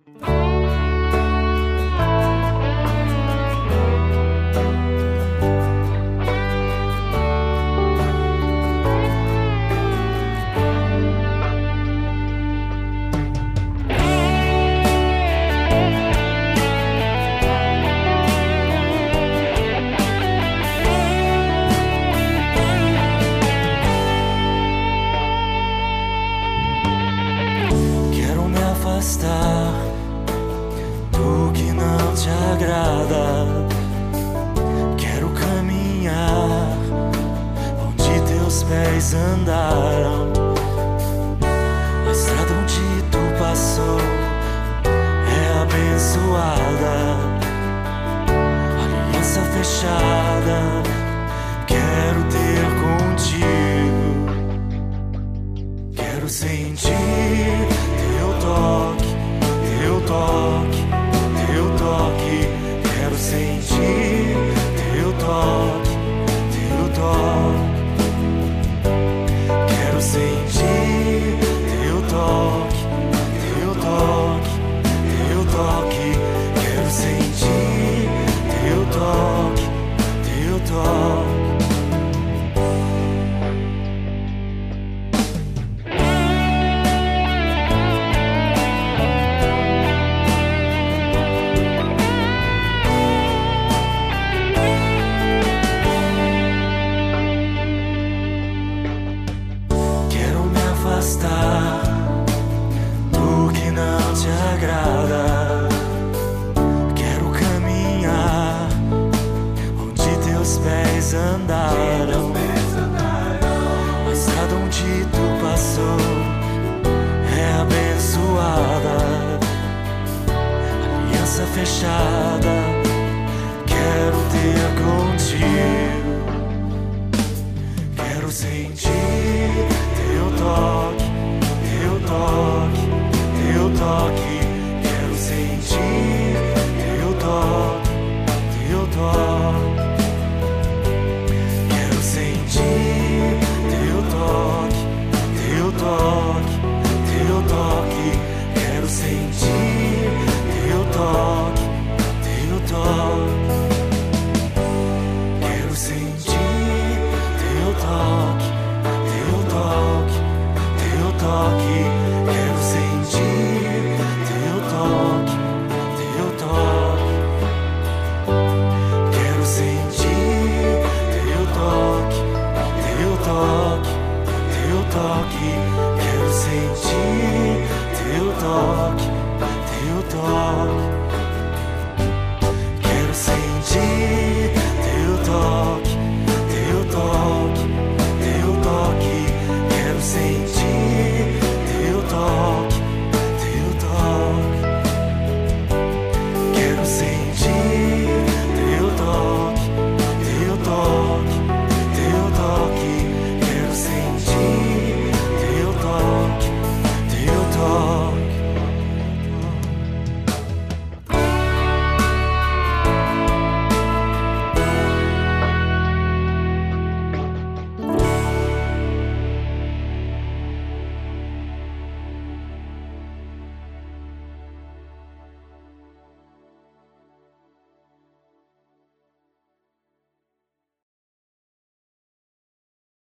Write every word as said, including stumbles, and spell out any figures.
do que não te agrada. Quero caminhar onde teus pés andaram. A estrada onde tu passou é abençoada. Aliança fechada quero ter contigo. Quero sentir teu toque, teu toque, teu toque. Quero sentir teu toque, teu toque. Quero sentir teu toque, teu toque, teu toque. Quero sentir teu toque, teu toque. Do que não te agrada. Quero caminhar onde teus pés andaram. A estrada onde tu passou é abençoada. Aliança fechada